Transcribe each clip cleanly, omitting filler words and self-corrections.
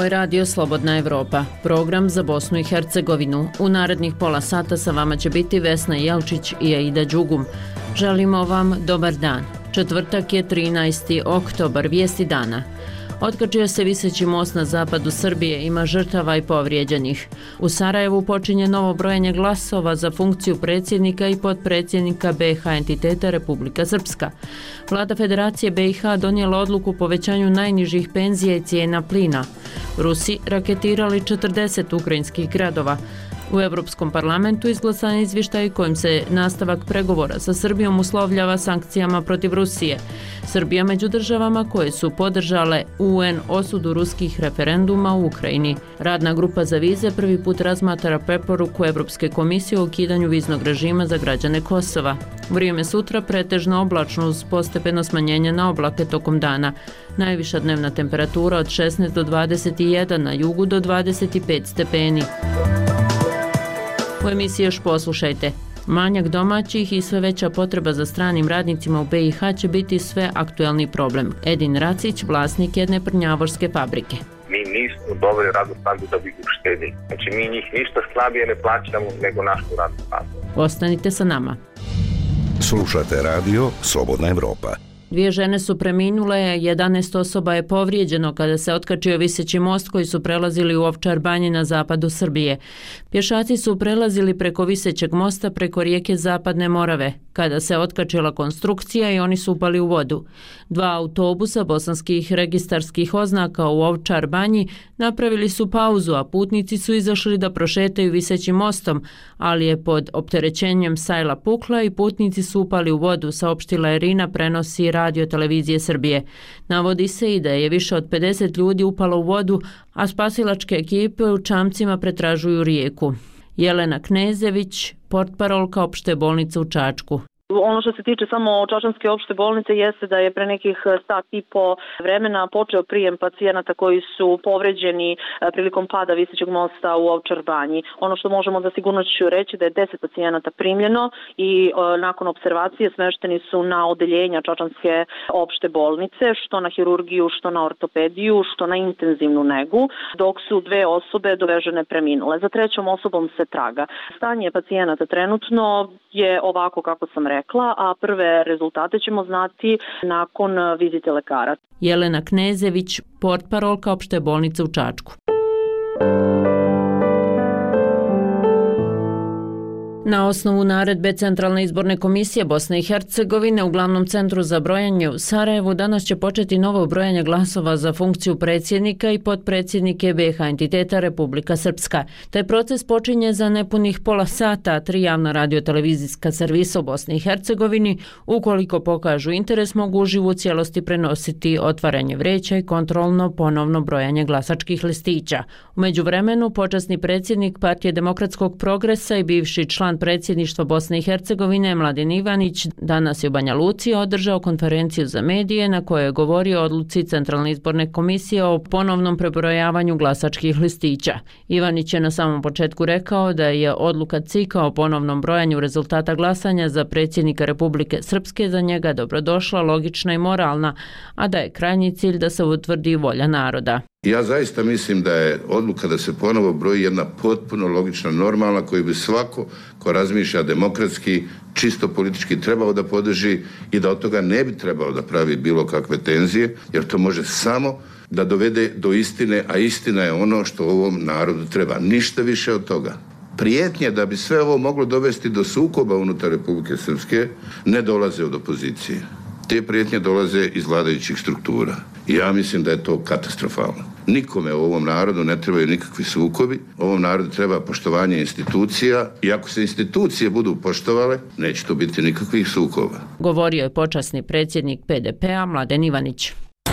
je Radio Slobodna Evropa, program za Bosnu i Hercegovinu. U narednih pola sata sa vama će biti Vesna Jelčić i Aida Đugum. Želimo vam dobar dan. Četvrtak je 13. oktobar, vijesti dana. Otkačio se viseći most na zapadu Srbije, ima žrtava i povrijeđenih. U Sarajevu počinje novo brojanje glasova za funkciju predsjednika i potpredsjednika BiH entiteta Republika Srpska. Vlada Federacije BiH donijela odluku o povećanju najnižih penzija i cijena plina. Rusi raketirali 40 ukrajinskih gradova. U Europskom parlamentu izglasan je izvještaj kojim se nastavak pregovora sa Srbijom uslovljava sankcijama protiv Rusije. Srbija među državama koje su podržale UN osudu ruskih referenduma u Ukrajini. Radna grupa za vize prvi put razmatra preporuku Europske komisije o ukidanju viznog režima za građane Kosova. Vrijeme sutra pretežno oblačno uz postepeno smanjenje na oblake tokom dana. Najviša dnevna temperatura od 16 do 21, na jugu do 25 stepeni. U emisiji još poslušajte. Manjak domaćih i sve veća potreba za stranim radnicima u BiH će biti sve aktuelni problem. Edin Racić, vlasnik jedne prnjavorske fabrike. Mi nismo dobili radnu snagu da bi uštedili. Znači mi njih ništa slabije ne plaćamo nego našu radnu snagu. Ostanite sa nama. Slušate radio Slobodna Evropa. 2 žene su preminule, 11 osoba je povrijeđeno kada se otkačio viseći most koji su prelazili u Ovčar Banji na zapadu Srbije. Pješaci su prelazili preko visećeg mosta preko rijeke Zapadne Morave, kada se otkačila konstrukcija i oni su upali u vodu. 2 autobusa bosanskih registarskih oznaka u Ovčar Banji napravili su pauzu, a putnici su izašli da prošetaju visećim mostom, ali je pod opterećenjem sajla pukla i putnici su upali u vodu, saopštila je Irina, prenosi Radio Televizije Srbije. Navodi se i da je više od 50 ljudi upalo u vodu, a spasilačke ekipe u čamcima pretražuju rijeku. Jelena Knezević, portparolka opšte bolnice u Čačku. Ono što se tiče samo Čačanske opšte bolnice jeste da je pre nekih sat i po vremena počeo prijem pacijenata koji su povređeni prilikom pada visećeg mosta u Ovčar Banji. Ono što možemo da sigurnošću reći da je 10 pacijenata primljeno i nakon observacije smešteni su na odeljenja Čačanske opšte bolnice, što na hirurgiju, što na ortopediju, što na intenzivnu negu, dok su 2 osobe dovežene preminule. Za 3. osobom se traga. Stanje pacijenata trenutno je ovako kako sam rekla, a prve rezultate ćemo znati nakon vizite lekara. Jelena Knezević, portparolka opšte bolnice u Čačku. Na osnovu naredbe Centralne izborne komisije Bosne i Hercegovine u glavnom centru za brojanje u Sarajevu danas će početi novo brojanje glasova za funkciju predsjednika i potpredsjednike BiH entiteta Republika Srpska. Taj proces počinje za nepunih pola sata, 3 javna radio-televizijska servisa u Bosni i Hercegovini, ukoliko pokažu interes, mogu uživo u cijelosti prenositi otvaranje vreća i kontrolno ponovno brojanje glasačkih listića. U međuvremenu, počasni predsjednik Partije demokratskog progresa i bivši član predsjedništva Bosne i Hercegovine Mladen Ivanić danas je u Banja Luci održao konferenciju za medije na kojoj je govorio o odluci Centralne izborne komisije o ponovnom prebrojavanju glasačkih listića. Ivanić je na samom početku rekao da je odluka CIK-a o ponovnom brojanju rezultata glasanja za predsjednika Republike Srpske za njega dobrodošla, logična i moralna, a da je krajnji cilj da se utvrdi volja naroda. Ja zaista mislim da je odluka da se ponovo broji jedna potpuno logična, normalna, koju bi svako ko razmišlja demokratski, čisto politički trebao da podrži i da od toga ne bi trebao da pravi bilo kakve tenzije, jer to može samo da dovede do istine, a istina je ono što ovom narodu treba. Ništa više od toga. Prijetnje da bi sve ovo moglo dovesti do sukoba unutar Republike Srpske ne dolaze od opozicije. Te prijetnje dolaze iz vladajućih struktura. I ja mislim da je to katastrofalno. Nikome u ovom narodu ne trebaju nikakvi sukobi. Ovom narodu treba poštovanje institucija i ako se institucije budu poštovale, neće to biti nikakvih sukoba. Govorio je počasni predsjednik PDP-a Mladen Ivanić.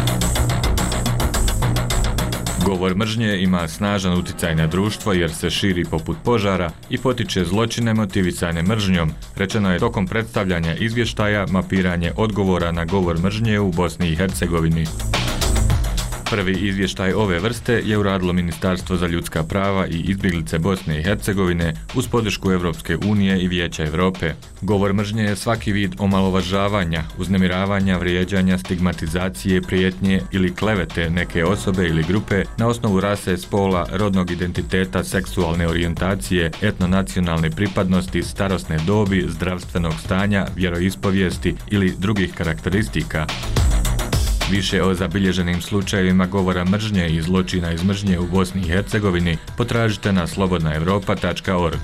Govor mržnje ima snažan utjecaj na društvo jer se širi poput požara i potiče zločine motivisane mržnjom, rečeno je tokom predstavljanja izvještaja Mapiranje odgovora na govor mržnje u Bosni i Hercegovini. Prvi izvještaj ove vrste je uradilo Ministarstvo za ljudska prava i izbjeglice Bosne i Hercegovine uz podršku Evropske unije i Vijeća Europe. Govor mržnje je svaki vid omalovažavanja, uznemiravanja, vrijeđanja, stigmatizacije, prijetnje ili klevete neke osobe ili grupe na osnovu rase, spola, rodnog identiteta, seksualne orijentacije, etnonacionalne pripadnosti, starosne dobi, zdravstvenog stanja, vjeroispovijesti ili drugih karakteristika. Više o zabilježenim slučajevima govora mržnje i zločina iz mržnje u Bosni i Hercegovini potražite na slobodnaevropa.org.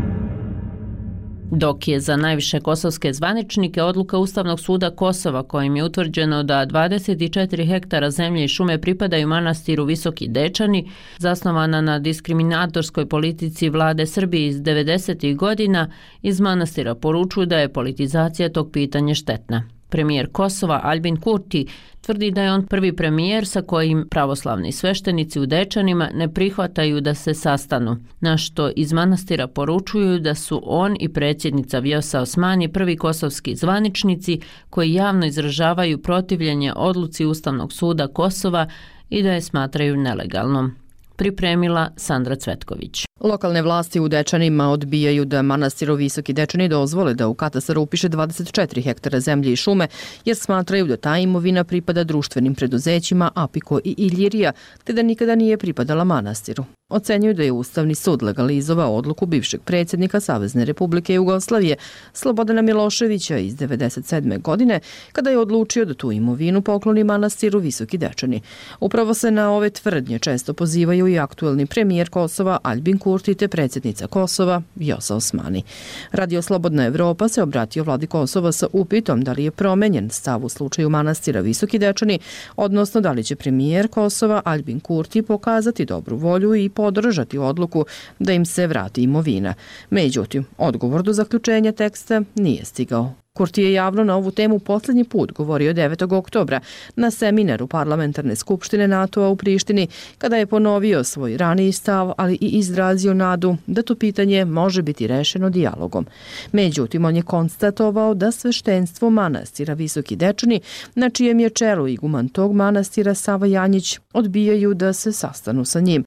Dok je za najviše kosovske zvaničnike odluka Ustavnog suda Kosova kojim je utvrđeno da 24 hektara zemlje i šume pripadaju manastiru Visoki Dečani, zasnovana na diskriminatorskoj politici vlade Srbije iz 90. godina, iz manastira poručuju da je politizacija tog pitanja štetna. Premijer Kosova Albin Kurti tvrdi da je on prvi premijer sa kojim pravoslavni sveštenici u Dečanima ne prihvataju da se sastanu, na što iz manastira poručuju da su on i predsjednica Vjosa Osmani prvi kosovski zvaničnici koji javno izražavaju protivljenje odluci Ustavnog suda Kosova i da je smatraju nelegalnom. Pripremila Sandra Cvetković. Lokalne vlasti u Dečanima odbijaju da manastir Visoki Dečani dozvole da u katastar upiše 24 hektara zemlje i šume, jer smatraju da ta imovina pripada društvenim preduzećima Apiko i Iljirija, te da nikada nije pripadala manastiru. Ocenjuju da je Ustavni sud legalizovao odluku bivšeg predsjednika Savezne Republike Jugoslavije Slobodana Miloševića iz 1997. godine, kada je odlučio da tu imovinu pokloni manastiru Visoki Dečani. Upravo se na ove tvrdnje često pozivaju i aktuelni premijer Kosova Albin Kurti te predsjednica Kosova Vjosa Osmani. Radio Slobodna Evropa se obratio vladi Kosova sa upitom da li je promenjen stav u slučaju manastira Visoki Dečani, odnosno da li će premijer Kosova Albin Kurti pokazati dobru volju i podržati odluku da im se vrati imovina. Međutim, odgovor do zaključenja teksta nije stigao. Kurti je javno na ovu temu posljednji put govorio 9. oktobra na seminaru Parlamentarne skupštine NATO-a u Prištini, kada je ponovio svoj raniji stav, ali i izrazio nadu da to pitanje može biti rešeno dijalogom. Međutim, on je konstatovao da sveštenstvo manastira Visoki Dečani, na čijem je čelu iguman tog manastira Sava Janjić, odbijaju da se sastanu sa njim.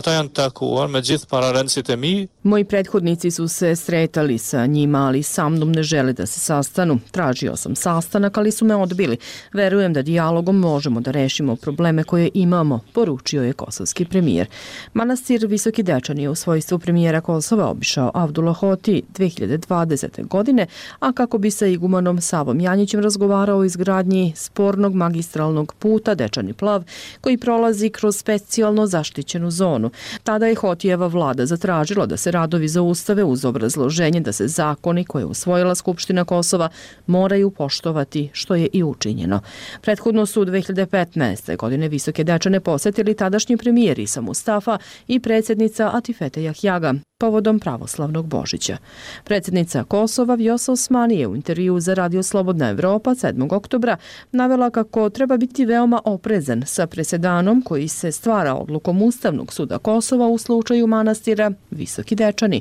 Moji prethodnici su se sretali sa njima, ali sa mnom ne žele da se sastanu. Tražio sam sastanak, ali su me odbili. Verujem da dijalogom možemo da rešimo probleme koje imamo, poručio je kosovski premijer. Manastir Visoki Dečani je u svojstvu premijera Kosova obišao Avdullah Hoti 2020. godine, a kako bi sa igumanom Savom Janjićem razgovarao o izgradnji spornog magistralnog puta Dečani Plav, koji prolazi kroz specijalno zaštićenu zonu. Tada je Hotijeva vlada zatražila da se radovi zaustave uz obrazloženje da se zakoni koje je usvojila Skupština Kosova moraju poštovati, što je i učinjeno. Prethodno su 2015. godine Visoke Dečane posetili tadašnji premijer Isa Mustafa i predsjednica Atifete Jahjaga povodom pravoslavnog Božića. Predsjednica Kosova Vjosa Osmani je u intervju za Radio Slobodna Evropa 7. oktobra navela kako treba biti veoma oprezan sa presedanom koji se stvara odlukom Ustavnog suda Kosova u slučaju manastira Visoki Dečani.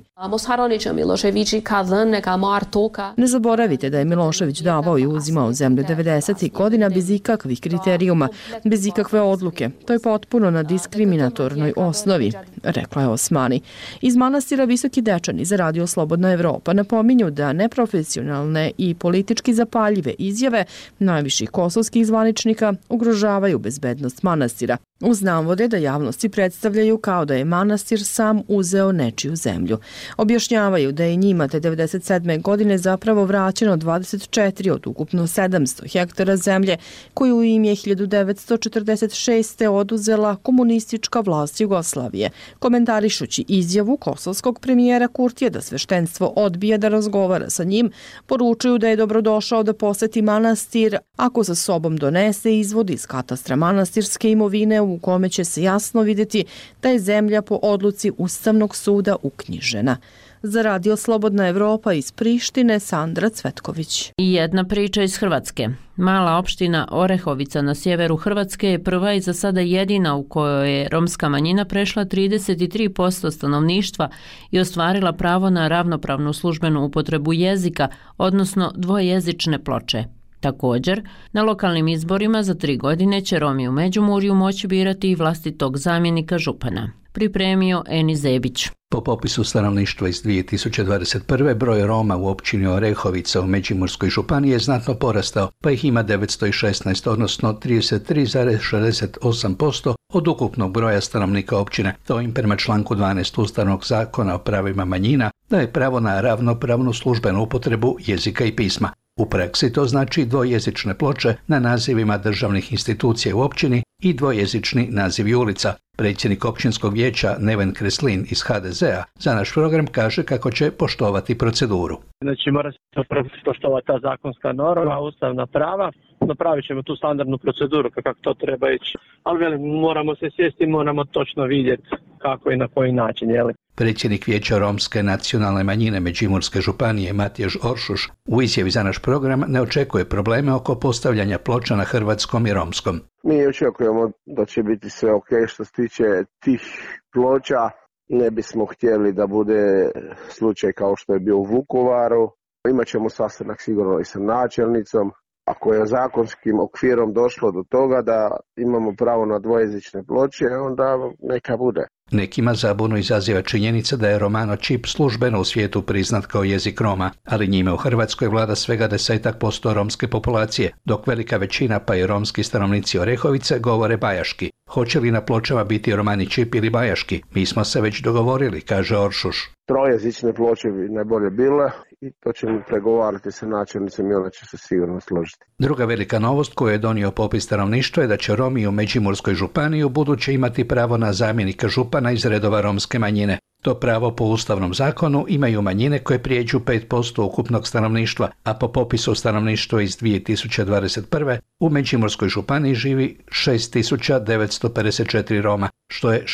Ne zaboravite da je Milošević davao i uzimao zemlju 90. godina bez ikakvih kriterijuma, bez ikakve odluke. To je potpuno na diskriminatornoj osnovi, rekla je Osmani. Iz manastira Visoki Dečani za Radio Slobodna Evropa napominju da neprofesionalne i politički zapaljive izjave najviših kosovskih zvaničnika ugrožavaju bezbednost manastira. Uz navode da javnosti predstavljaju kao da je manastir sam uzeo nečiju zemlju. Objašnjavaju da je njima te 97. godine zapravo vraćeno 24 od ukupno 700 hektara zemlje koju im je 1946. oduzela komunistička vlast Jugoslavije. Komentarišući izjavu kosovskog premijera Kurtija da sveštenstvo odbija da razgovara sa njim, poručuju da je dobrodošao da poseti manastir ako sa sobom donese izvod iz katastra manastirske imovine u kome će se jasno vidjeti da je zemlja po odluci Ustavnog suda uknjižena. Za Radio Slobodna Evropa iz Prištine, Sandra Cvetković. I jedna priča iz Hrvatske. Mala opština Orehovica na sjeveru Hrvatske je prva i za sada jedina u kojoj je romska manjina prešla 33% stanovništva i ostvarila pravo na ravnopravnu službenu upotrebu jezika, odnosno dvojezične ploče. Također, na lokalnim izborima za 3 godine će Romi u Međimurju moći birati i vlastitog zamjenika župana. Pripremio Eni Zebić. Po popisu stanovništva iz 2021. broj Roma u općini Orehovica u Međimurskoj županiji je znatno porastao, pa ih ima 916, odnosno 33,68% od ukupnog broja stanovnika općine. To im prema članku 12 Ustavnog zakona o pravima manjina daje pravo na ravnopravnu službenu upotrebu jezika i pisma. U praksi to znači dvojezične ploče na nazivima državnih institucija u općini i dvojezični nazivi ulica. Predsjednik općinskog vijeća Neven Kreslin iz HDZ-a za naš program kaže kako će poštovati proceduru. Znači mora se poštovati ta zakonska norma, ustavna prava. Napravit ćemo tu standardnu proceduru kako to treba ići. Ali velim, moramo se sjesti, moramo točno vidjeti kako i na koji način. Predsjednik vijeća romske nacionalne manjine Međimurske županije Matjaž Oršuš u izjavi za naš program ne očekuje probleme oko postavljanja ploča na hrvatskom i romskom. Mi očekujemo da će biti sve ok što se tiče tih ploča. Ne bismo htjeli da bude slučaj kao što je bio u Vukovaru. Imaćemo sastanak sigurno i sa načelnicom. Ako je zakonskim okvirom došlo do toga da imamo pravo na dvojezične ploče, onda neka bude. Nekima zabunu izaziva činjenica da je romano čip službeno u svijetu priznat kao jezik Roma, ali njime u Hrvatskoj vlada svega 10% romske populacije, dok velika većina pa i romski stanovnici Orehovice govore bajaški. Hoće li na pločama biti romani čip ili bajaški? Mi smo se već dogovorili, kaže Oršuš. Trojezične ploče bi najbolje bile i to ćemo pregovarati sa načelnicom i ona će se sigurno složiti. Druga velika novost koju je donio popis stanovništva je da će Romi u Međimurskoj županiji u buduće imati pravo na zamjenika župana iz redova romske manjine. To pravo po ustavnom zakonu imaju manjine koje prijeđu 5% ukupnog stanovništva, a po popisu stanovništva iz 2021. u Međimurskoj županiji živi 6.954 Roma, što je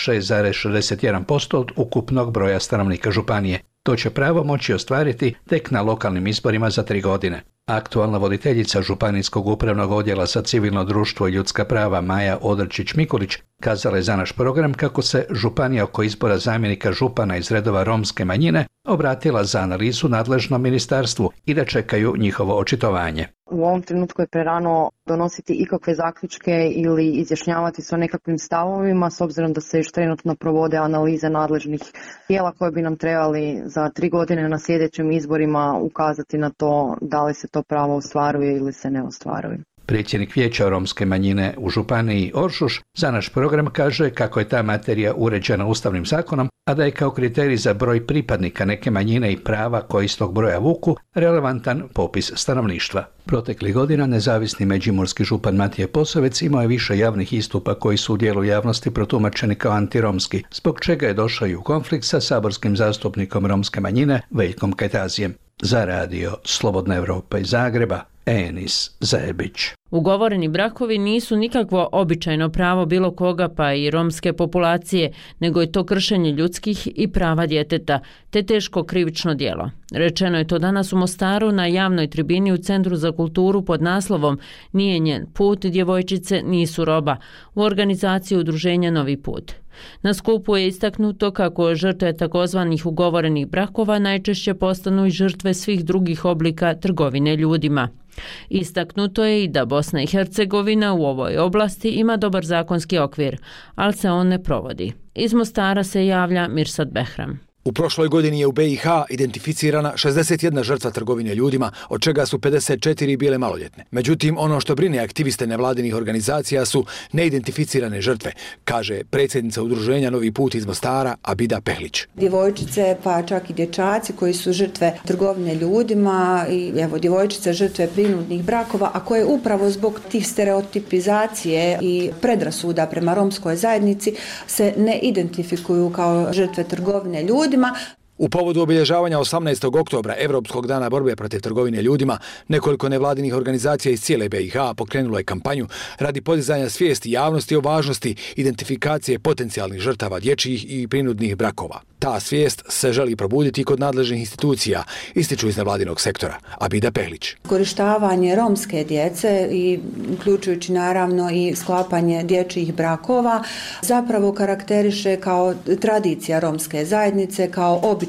6,61% od ukupnog broja stanovnika županije. To će pravo moći ostvariti tek na lokalnim izborima za 3 godine. Aktualna voditeljica Županijskog upravnog odjela za civilno društvo i ljudska prava Maja Odrčić-Mikulić kazala je za naš program kako se županija oko izbora zamjenika župana iz redova romske manjine obratila za analizu nadležnom ministarstvu i da čekaju njihovo očitovanje. U ovom trenutku je prerano donositi ikakve zaključke ili izjašnjavati se o nekakvim stavovima, s obzirom da se još trenutno provode analize nadležnih tijela koje bi nam trebali za 3 godine na sljedećim izborima ukazati na to da li se to pravo ostvaruje ili se ne ostvaruje. Predsjednik vijeća romske manjine u županiji Oršuš za naš program kaže kako je ta materija uređena ustavnim zakonom, a da je kao kriterij za broj pripadnika neke manjine i prava koji iz tog broja vuku relevantan popis stanovništva. Proteklih godina nezavisni međimurski župan Matije Posavec imao je više javnih istupa koji su u dijelu javnosti protumačeni kao antiromski, zbog čega je došao i u konflikt sa saborskim zastupnikom romske manjine Veljkom Kajtazijem. Za radio Slobodna Evropa iz Zagreba, Enis Zebić. Ugovoreni brakovi nisu nikakvo običajno pravo bilo koga pa i romske populacije, nego je to kršenje ljudskih i prava djeteta, te teško krivično djelo. Rečeno je to danas u Mostaru na javnoj tribini u Centru za kulturu pod naslovom Nije njen put, djevojčice nisu roba, u organizaciji udruženja Novi put. Na skupu je istaknuto kako žrtve takozvanih ugovorenih brakova najčešće postanu i žrtve svih drugih oblika trgovine ljudima. Istaknuto je i da Bosna i Hercegovina u ovoj oblasti ima dobar zakonski okvir, ali se on ne provodi. Iz Mostara se javlja Mirsad Behram. U prošloj godini je u BiH identificirana 61 žrtva trgovine ljudima, od čega su 54 bile maloljetne. Međutim, ono što brine aktiviste nevladinih organizacija su neidentificirane žrtve, kaže predsjednica udruženja Novi put iz Mostara Abida Pehlić. Djevojčice pa čak i dječaci koji su žrtve trgovine ljudima i djevojčice žrtve prinudnih brakova, a koje upravo zbog tih stereotipizacije i predrasuda prema romskoj zajednici se ne identifikuju kao žrtve trgovine ljudima. U povodu obilježavanja 18. oktobra, Europskog dana borbe protiv trgovine ljudima, nekoliko nevladinih organizacija iz cijele BiH pokrenulo je kampanju radi podizanja svijesti javnosti o važnosti identifikacije potencijalnih žrtava dječjih i prinudnih brakova. Ta svijest se želi probuditi kod nadležnih institucija, ističu iz nevladinog sektora. Abida Pehlić. Korištavanje romske djece i uključujući naravno i sklapanje dječjih brakova zapravo karakteriše kao tradicija romske zajednice, kao običaj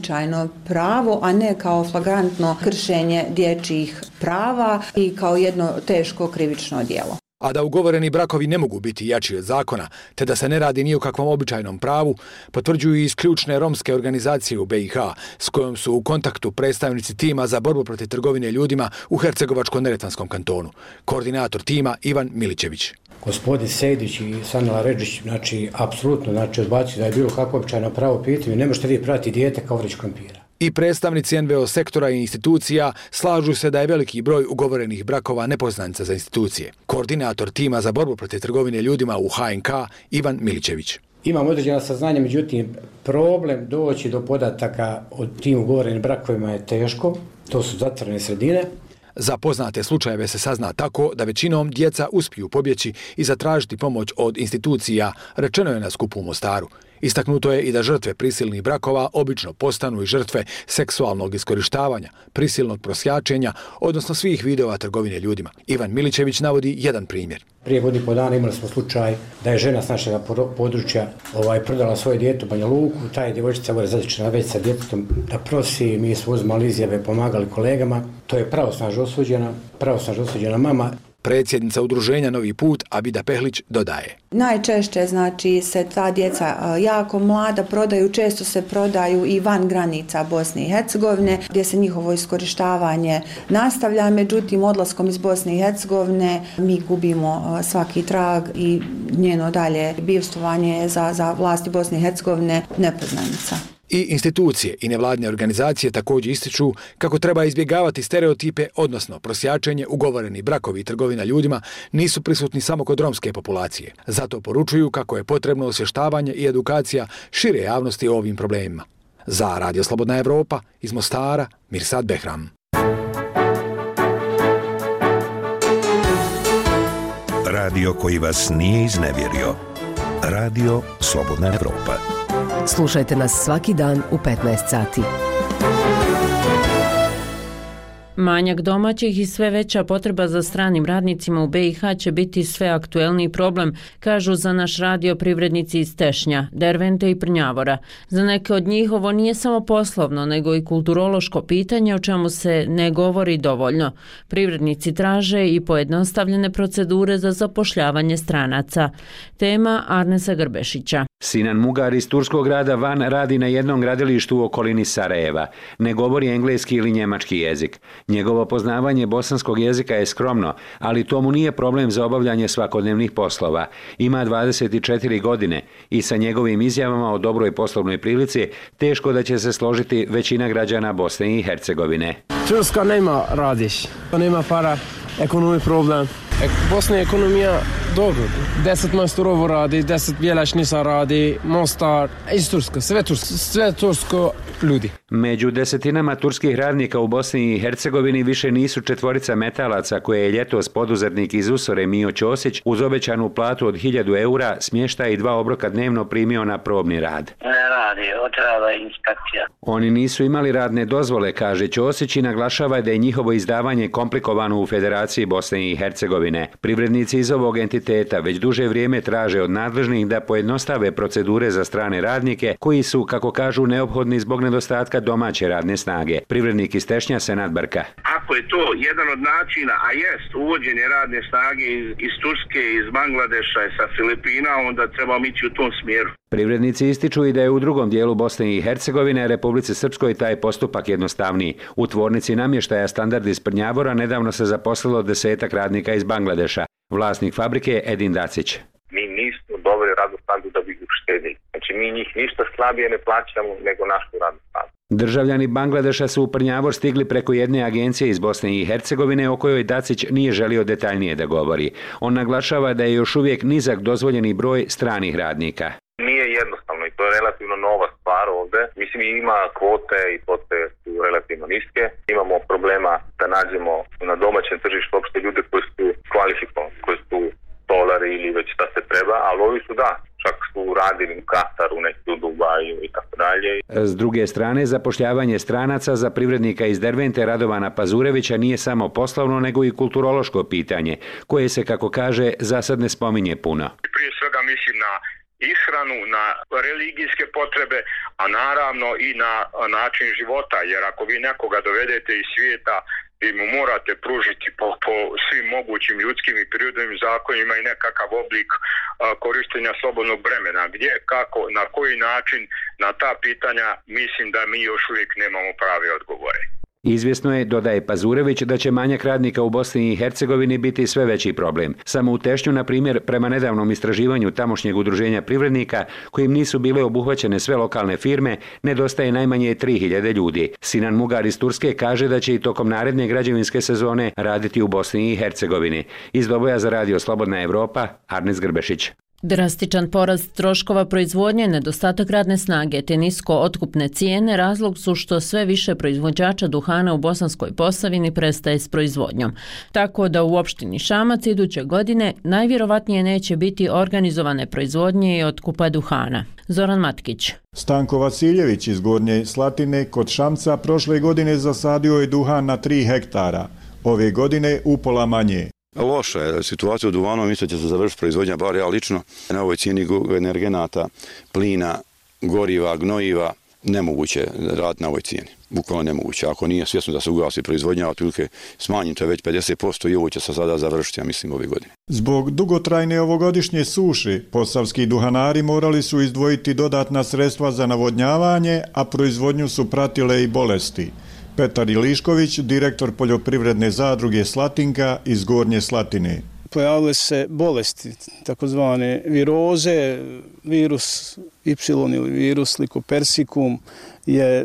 običajno pravo, a ne kao flagrantno kršenje dječjih prava i kao jedno teško krivično djelo. A da ugovoreni brakovi ne mogu biti jači od zakona, te da se ne radi ni o kakvom običajnom pravu, potvrđuju i ključne romske organizacije u BiH, s kojom su u kontaktu predstavnici tima za borbu protiv trgovine ljudima u Hercegovačko-neretvanskom kantonu. Koordinator tima Ivan Milićević. Gospodin Sejdić i Sanela Redžić, apsolutno, odbacuju da je bilo kako običajno pravo pitanje, ne možete vi pratiti dijete kao vreć krompira. I predstavnici NVO sektora i institucija slažu se da je veliki broj ugovorenih brakova nepoznanica za institucije. Koordinator tima za borbu protiv trgovine ljudima u HNK Ivan Milićević. Imamo određena saznanja, međutim, problem doći do podataka o tim ugovorenim brakovima je teško, to su zatvorene sredine. Za poznate slučajeve se sazna tako da većinom djeca uspiju pobjeći i zatražiti pomoć od institucija, rečeno je na skupu u Mostaru. Istaknuto je i da žrtve prisilnih brakova obično postanu i žrtve seksualnog iskorištavanja, prisilnog prosjačenja, odnosno svih vidova trgovine ljudima. Ivan Milićević navodi jedan primjer. Prije godinu i pol dana imali smo slučaj da je žena s našeg područja prodala svoje dijete u Banja Luku, ta je djevojčica zatečena već sa djetetom da prosi, mi smo uzmali izjave, pomagali kolegama, to je pravosnažno osuđena mama. Predsjednica udruženja Novi put Abida Pehlić dodaje. Najčešće se ta djeca jako mlada prodaju, često se prodaju i van granica Bosne i Hercegovine gdje se njihovo iskorištavanje nastavlja, međutim odlaskom iz Bosne i Hercegovine mi gubimo svaki trag i njeno dalje bivstvovanje za vlasti Bosne i Hercegovine nepoznanica. I institucije i nevladine organizacije također ističu kako treba izbjegavati stereotipe, odnosno prosjačenje, ugovoreni brakovi i trgovina ljudima nisu prisutni samo kod romske populacije. Zato poručuju kako je potrebno osvještavanje i edukacija šire javnosti o ovim problemima. Za Radio Slobodna Evropa iz Mostara, Mirsad Behram. Radio koji vas nije iznevjerio. Radio Slobodna Evropa. Slušajte nas svaki dan u 15 sati. Manjak domaćih i sve veća potreba za stranim radnicima u BiH će biti sve aktuelniji problem, kažu za naš radio privrednici iz Tešnja, Dervente i Prnjavora. Za neke od njih ovo nije samo poslovno, nego i kulturološko pitanje o čemu se ne govori dovoljno. Privrednici traže i pojednostavljene procedure za zapošljavanje stranaca. Tema Arnesa Grbešića. Sinan Mugar iz turskog grada Van radi na jednom gradilištu u okolini Sarajeva. Ne govori engleski ili njemački jezik. Njegovo poznavanje bosanskog jezika je skromno, ali to mu nije problem za obavljanje svakodnevnih poslova. Ima 24 godine i sa njegovim izjavama o dobroj poslovnoj prilici teško da će se složiti većina građana Bosne i Hercegovine. Turska nema radiš, nema para, ekonomiji problem. Bosna je ekonomija dobro. 10 majstorovo radi, 10 bjelašnica radi, Mostar, iz Turska, sve tursko ljudi. Među desetinama turskih radnika u Bosni i Hercegovini više nisu četvorica metalaca koje je ljetos poduzetnik iz Usore Mio Ćosić uz obećanu platu od 1000 eura smještaj i 2 obroka dnevno primio na probni rad. Ne radi, otrava inspekcija. Oni nisu imali radne dozvole, kaže Ćosić i naglašava da je njihovo izdavanje komplikovano u Federaciji Bosne i Hercegovine. Privrednici iz ovog entiteta već duže vrijeme traže od nadležnih da pojednostave procedure za strane radnike koji su, kako kažu, neophodni zbog nedostatka domaće radne snage. Privrednik iz Tešnja Senad Brka. Ako je to jedan od načina, a jest uvođenje radne snage iz Turske, iz Bangladeša i sa Filipina, onda trebamo ići u tom smjeru. Privrednici ističu i da je u drugom dijelu Bosne i Hercegovine, Republici Srpskoj, taj postupak jednostavniji. U tvornici namještaja Standard iz Prnjavora nedavno se zaposlilo 10 radnika iz Bangladeša. Vlasnik fabrike Edin Dacić. Mi nismo dobili radnu snagu da bi uštedili. Znači mi njih ništa slabije ne plaćamo nego našu radnu snagu. Državljani Bangladeša su u Prnjavor stigli preko jedne agencije iz Bosne i Hercegovine o kojoj Dacić nije želio detaljnije da govori. On naglašava da je još uvijek nizak dozvoljeni broj stranih radnika. Nije jednostavno i to je relativno nova stvar ovdje. Mislim, ima kvote i kvote su relativno niske. Imamo problema da nađemo na domaćem tržištu uopšte ljude koji su kvalifikovani, koji su stolari ili već šta se treba, ali ovi su čak su radili u Kataru, neki u Dubaju i tako dalje. S druge strane, zapošljavanje stranaca za privrednika iz Dervente Radovana Pazurevića nije samo poslovno, nego i kulturološko pitanje, koje se, kako kaže, za sad ne spominje puno. Prije svega mislim na ishranu, na religijske potrebe, a naravno i na način života, jer ako vi nekoga dovedete iz svijeta, vi mu morate pružiti po svim mogućim ljudskim i prirodnim zakonima i nekakav oblik korištenja slobodnog vremena. Gdje, kako, na koji način, na ta pitanja mislim da mi još uvijek nemamo prave odgovore. Izvjesno je, dodaje Pazurević, da će manjak radnika u Bosni i Hercegovini biti sve veći problem. Samo u Tešnju, na primjer, prema nedavnom istraživanju tamošnjeg udruženja privrednika, kojim nisu bile obuhvaćene sve lokalne firme, nedostaje najmanje 3000 ljudi. Sinan Mugar iz Turske kaže da će i tokom naredne građevinske sezone raditi u Bosni i Hercegovini. Iz Doboja za Radio Slobodna Evropa, Arnes Grbešić. Drastičan porast troškova proizvodnje, nedostatak radne snage te nisko otkupne cijene razlog su što sve više proizvođača duhana u Bosanskoj Posavini prestaje s proizvodnjom. Tako da u opštini Šamac iduće godine najvjerovatnije neće biti organizovane proizvodnje i otkupa duhana. Zoran Matkić. Stanko Vasiljević iz Gornje Slatine kod Šamca prošle godine zasadio je duhan na 3 hektara, ove godine upola manje. Loša je situacija u duvanu, mislim da će se završiti proizvodnja, bar ja lično, na ovoj cijeni energenata, plina, goriva, gnojiva, nemoguće raditi na ovoj cijeni. Bukvalno nemoguće. Ako nije svjesno da se ugasi proizvodnja, otprilike smanjite već 50% i ovo će se sada završiti, ja mislim, ove godine. Zbog dugotrajne ovogodišnje suše, posavski duhanari morali su izdvojiti dodatna sredstva za navodnjavanje, a proizvodnju su pratile i bolesti. Petar Ilišković, direktor poljoprivredne zadruge Slatinka iz Gornje Slatine. Pojavile se bolesti, takozvane viroze, virus Y ili virus Lycopersicum je,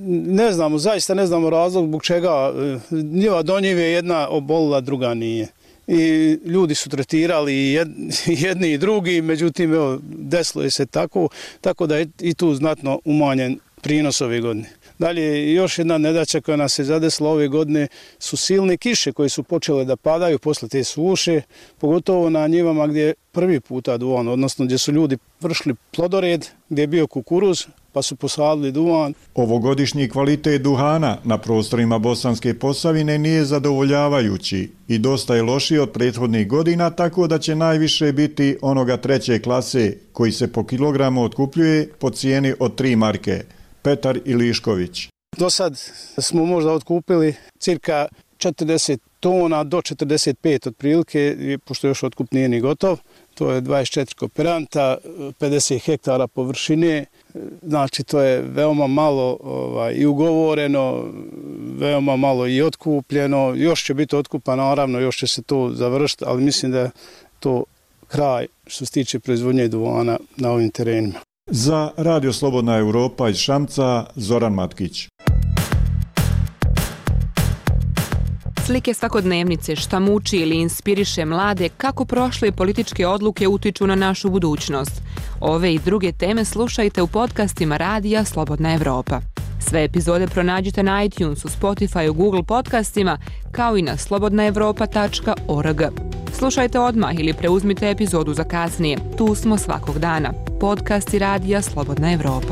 zaista ne znamo razlog zbog čega njiva do njive jedna obolila, druga nije. I ljudi su tretirali jedni i drugi, međutim desilo je se tako da je i tu znatno umanjen prinos ove godine. Dalje, još jedna nedaća koja nas je zadesila ove godine su silne kiše koje su počele da padaju posle te suše, pogotovo na njivama gdje je prvi puta duvan, odnosno gdje su ljudi vršili plodored, gdje je bio kukuruz, pa su posadili duvan. Ovogodišnji kvalitet duhana na prostorima Bosanske Posavine nije zadovoljavajući i dosta je lošiji od prethodnih godina, tako da će najviše biti onoga 3. klase koji se po kilogramu otkupljuje po cijeni od 3 marke. Petar Ilišković. Do sad smo možda otkupili cirka 40 tona do 45 otprilike, pošto još otkup nije ni gotov. To je 24 kooperanta, 50 hektara površine, znači to je veoma malo i ugovoreno, veoma malo i otkupljeno. Još će biti otkupa, naravno, još će se to završiti, ali mislim da je to kraj što se tiče proizvodnje duvana na ovim terenima. Za Radio Slobodna Evropa iz Šamca, Zoran Matkić. Slike svakodnevnice, šta muči ili inspiriše mlade, kako prošle političke odluke utiču na našu budućnost. Ove i druge teme slušajte u podcastima Radija Slobodna Evropa. Sve epizode pronađite na iTunesu, Spotifyu, Google podcastima, kao i na slobodnaevropa.org. Slušajte odmah ili preuzmite epizodu za kasnije. Tu smo svakog dana. Podcasti Radija Slobodna Evropa.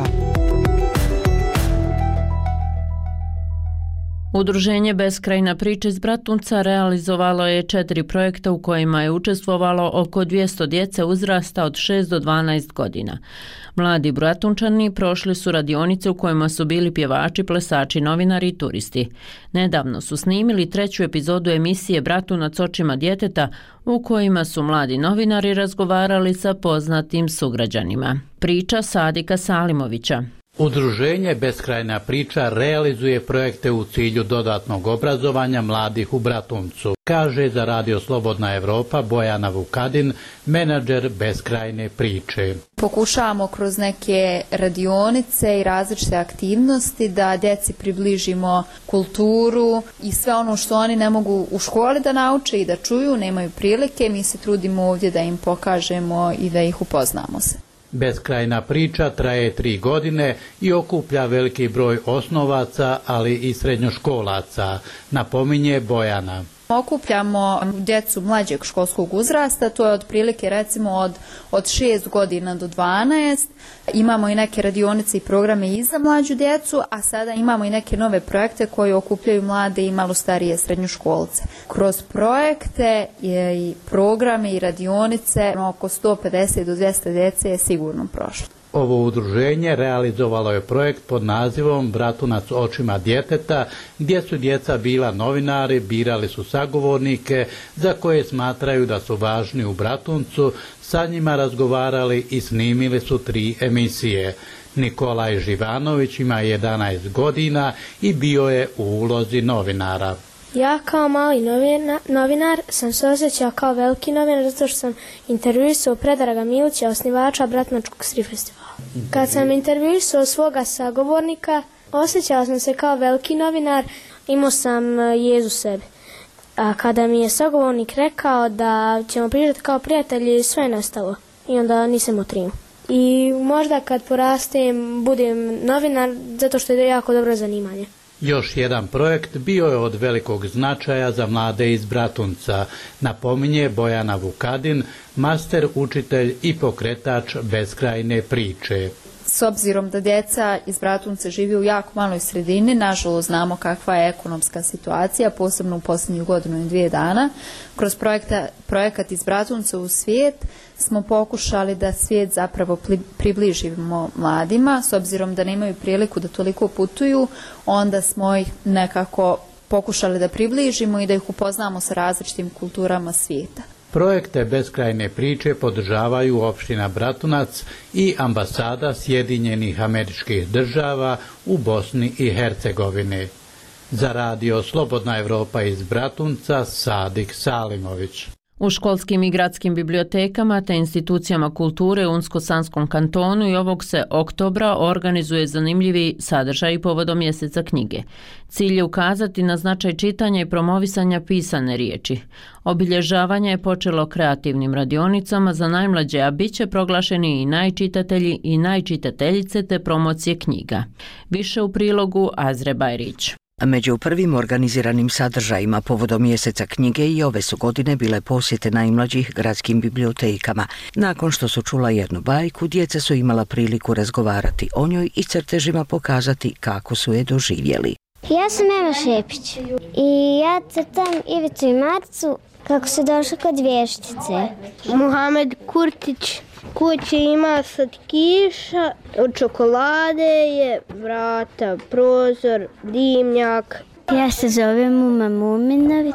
Udruženje Beskrajna priča iz Bratunca realizovalo je 4 projekta u kojima je učestvovalo oko 200 djece uzrasta od 6 do 12 godina. Mladi Bratunčani prošli su radionice u kojima su bili pjevači, plesači, novinari i turisti. Nedavno su snimili 3. epizodu emisije Bratunac očima djeteta u kojima su mladi novinari razgovarali sa poznatim sugrađanima. Priča Sadika Salimovića. Udruženje Beskrajna priča realizuje projekte u cilju dodatnog obrazovanja mladih u Bratuncu, kaže za Radio Slobodna Evropa Bojana Vukadin, menadžer Beskrajne priče. Pokušavamo kroz neke radionice i različite aktivnosti da djeci približimo kulturu i sve ono što oni ne mogu u školi da nauče i da čuju, nemaju prilike. Mi se trudimo ovdje da im pokažemo i da ih upoznamo se. Beskrajna priča traje 3 godine i okuplja veliki broj osnovaca, ali i srednjoškolaca, napominje Bojana. Okupljamo djecu mlađeg školskog uzrasta, to je otprilike recimo od 6 godina do 12. Imamo i neke radionice i programe i za mlađu djecu, a sada imamo i neke nove projekte koji okupljaju mlade i malo starije srednjoškolce. Kroz projekte i programe i radionice oko 150 do 200 djece je sigurno prošlo. Ovo udruženje realizovalo je projekt pod nazivom Bratunac očima djeteta, gdje su djeca bila novinari, birali su sagovornike za koje smatraju da su važni u Bratuncu, sa njima razgovarali i snimili su 3 emisije. Nikolaj Živanović ima 11 godina i bio je u ulozi novinara. Ja kao mali novinar sam se osjećao kao veliki novinar zato što sam intervjuisao Predraga Milića, osnivača Bratunačkog strip festivala. Kad sam intervjuisao svoga sagovornika, osjećao sam se kao veliki novinar, imao sam jezu sebi. A kada mi je sagovornik rekao da ćemo pričati kao prijatelji, sve je nastalo i onda nisam otrimao. I možda kad porastem budem novinar zato što je jako dobro zanimanje. Još jedan projekt bio je od velikog značaja za mlade iz Bratunca, napominje Bojana Vukadin, master učitelj i pokretač beskrajne priče. S obzirom da djeca iz Bratunca živi u jako maloj sredini, nažalost znamo kakva je ekonomska situacija, posebno u posljednjih godinu i 2 dana. Kroz projekat iz Bratunca u svijet smo pokušali da svijet zapravo približimo mladima, s obzirom da nemaju priliku da toliko putuju, onda smo ih nekako pokušali da približimo i da ih upoznamo sa različitim kulturama svijeta. Projekte beskrajne priče podržavaju opština Bratunac i ambasada Sjedinjenih Američkih Država u Bosni i Hercegovini. Za radio Slobodna Evropa iz Bratunca, Sadik Salimović. U školskim i gradskim bibliotekama te institucijama kulture u Unsko-Sanskom kantonu i ovog se oktobra organizuje zanimljivi sadržaj povodom mjeseca knjige. Cilj je ukazati na značaj čitanja i promovisanja pisane riječi. Obilježavanje je počelo kreativnim radionicama za najmlađe, a bit će proglašeni i najčitatelji i najčitateljice te promocije knjiga. Više u prilogu Azre Bajrić. Među prvim organiziranim sadržajima povodom mjeseca knjige i ove su godine bile posjete najmlađih gradskim bibliotekama. Nakon što su čula jednu bajku, djeca su imala priliku razgovarati o njoj i crtežima pokazati kako su je doživjeli. Ja sam Ema Šepić i ja crtam Ivicu i Marcu kako su došli kod vještice. Muhamed Kurtić. Kuće ima slatkiša, od čokolade je, vrata, prozor, dimnjak. Ja se zovem Uma Muminović,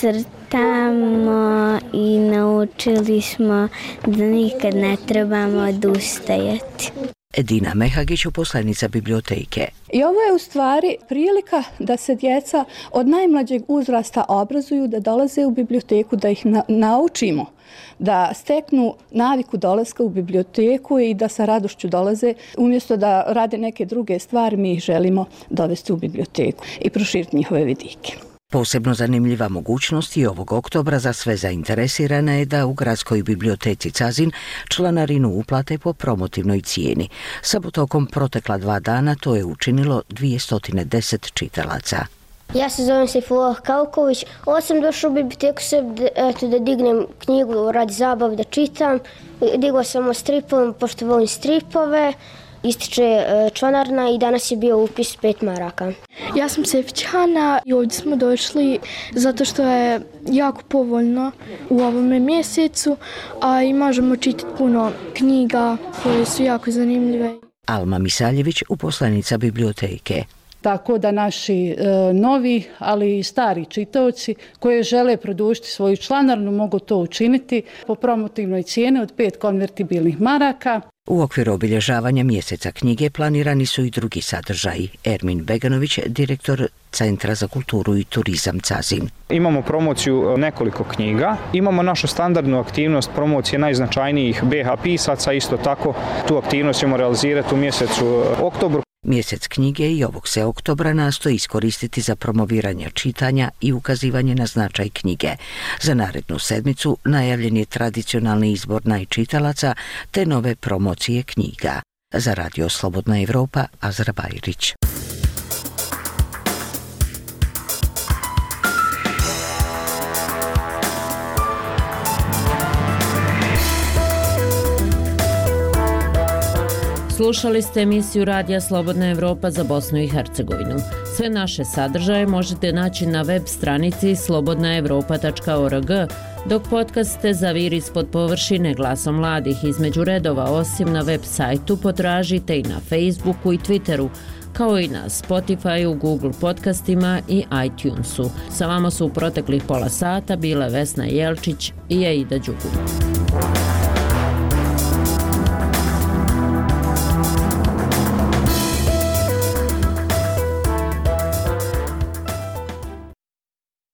crtamo i naučili smo da nikad ne trebamo odustajati. Edina Mehagić, uposlenica biblioteke. I ovo je u stvari prilika da se djeca od najmlađeg uzrasta obrazuju, da dolaze u biblioteku, da ih naučimo, da steknu naviku dolaska u biblioteku i da sa radošću dolaze. Umjesto da rade neke druge stvari, mi ih želimo dovesti u biblioteku i proširiti njihove vidike. Posebno zanimljiva mogućnost i ovog oktobra za sve zainteresirane je da u gradskoj biblioteci Cazin članarinu uplate po promotivnoj cijeni. Samo tokom protekla 2 dana to je učinilo 210 čitalaca. Ja se zovem Sejfullah Kalković. Ovo sam došao u biblioteku da dignem knjigu radi zabave, da čitam. Digla sam o stripovima, pošto volim stripove. Ističe članarina i danas je bio upis 5 maraka. Ja sam Sefić Hana i ovdje smo došli zato što je jako povoljno u ovome mjesecu, a i možemo čitati puno knjiga koje su jako zanimljive. Alma Misaljević, uposlenica biblioteke. Tako da naši novi, ali i stari čitaoci koji žele produžiti svoju članarinu mogu to učiniti po promotivnoj cijeni od 5 konvertibilnih maraka. U okviru obilježavanja mjeseca knjige planirani su i drugi sadržaji. Ermin Beganović, direktor Centra za kulturu i turizam Cazin. Imamo promociju nekoliko knjiga, imamo našu standardnu aktivnost promocije najznačajnijih BH pisaca, isto tako tu aktivnost ćemo realizirati u mjesecu oktobru. Mjesec knjige i ovog se oktobra nastoji iskoristiti za promoviranje čitanja i ukazivanje na značaj knjige. Za narednu sedmicu najavljen je tradicionalni izbor najčitalaca te nove promocije knjiga. Za radio Slobodna Evropa, Azra Bajrić. Slušali ste emisiju Radija Slobodna Evropa za Bosnu i Hercegovinu. Sve naše sadržaje možete naći na web stranici slobodnaevropa.org, dok podcaste Zavir ispod površine glasom mladih između redova osim na web sajtu potražite i na Facebooku i Twitteru, kao i na Spotifyu, Google podcastima i iTunesu. Sa vama su u proteklih pola sata bile Vesna Jelčić i Aida Đugum.